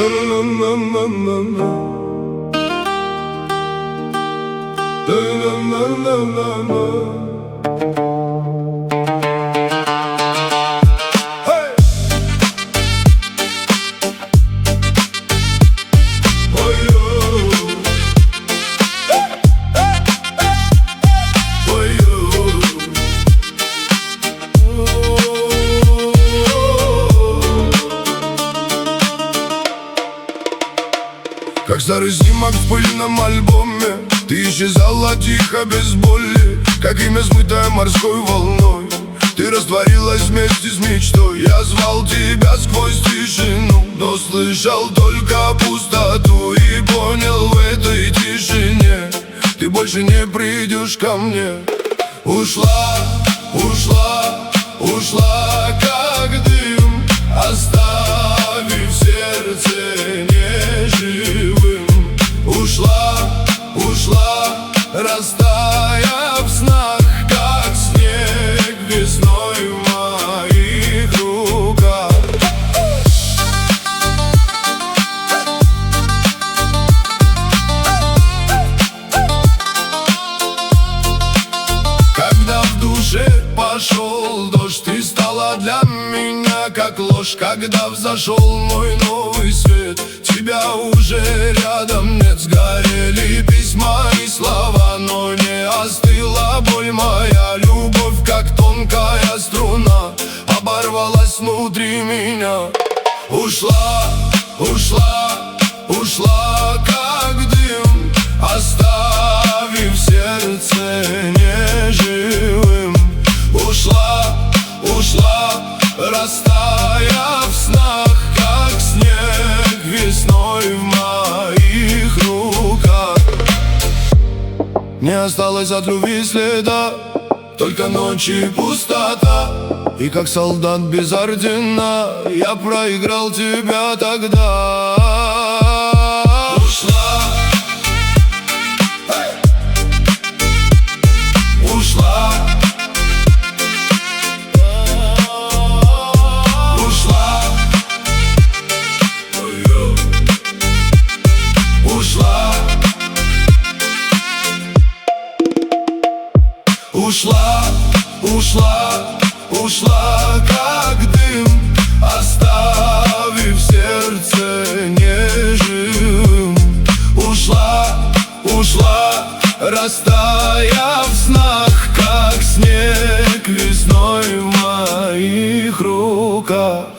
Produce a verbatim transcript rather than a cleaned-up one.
Как старый снимок в пыльном альбоме, ты исчезала тихо, без боли, как имя, смытое морской волной. Ты растворилась вместе с мечтой. Я звал тебя сквозь тишину, но слышал только пустоту. И понял в этой тишине, ты больше не придешь ко мне. Ушла, ушла, ушла, как дым, оставив сердце неживым. Ушла, ушла, растая в снах, как снег весной в моих руках. Когда в душе пошел дождь, ты стала для меня как ложь. Когда взошел мой новый свет, тебя уже рядом нет. Сгорели письма и слова, но не остыла боль моя. Любовь, как тонкая струна, оборвалась внутри меня. Ушла, ушла, ушла, как дым, оставив сердце неживым. Ушла, ушла, растая в снах, как снег весной в моих руках. Не осталось от любви следа, только ночи пустота. И как солдат без ордена я проиграл тебя тогда. Ушла, ушла, ушла, ушла, ушла, ушла, ушла, как дым, оставив сердце неживым. Ушла, ушла, растая в снах, как снег весной в моих руках.